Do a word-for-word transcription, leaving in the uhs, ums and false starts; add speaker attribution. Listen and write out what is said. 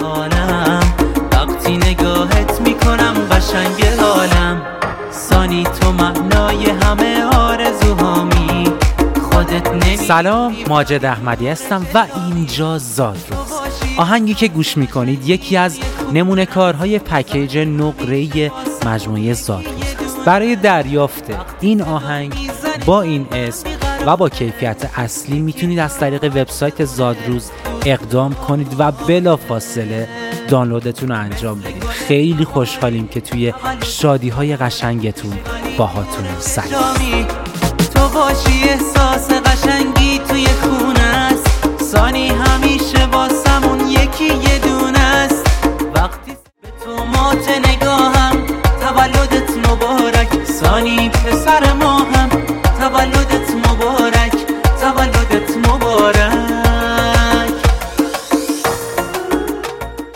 Speaker 1: حالم، وقتی نگاهت میکنم قشنگ حالم. سانی تو معنای همه آرزوهامی، خودت نمی.
Speaker 2: سلام، ماجد احمدی هستم و اینجا زادروز. آهنگی که گوش میکنید یکی از نمونه کارهای پکیج نقره‌ای مجموعه زادروز است. برای دریافت این آهنگ با این اسم و با کیفیت اصلی میتونید از طریق وبسایت زادروز اقدام کنید و بلافاصله دانلودتون رو انجام بدید. خیلی خوشحالیم که توی شادی‌های قشنگتون باهاتون سلام.
Speaker 1: تو باشی احساس قشنگی توی خونه است، سانی همیشه واسم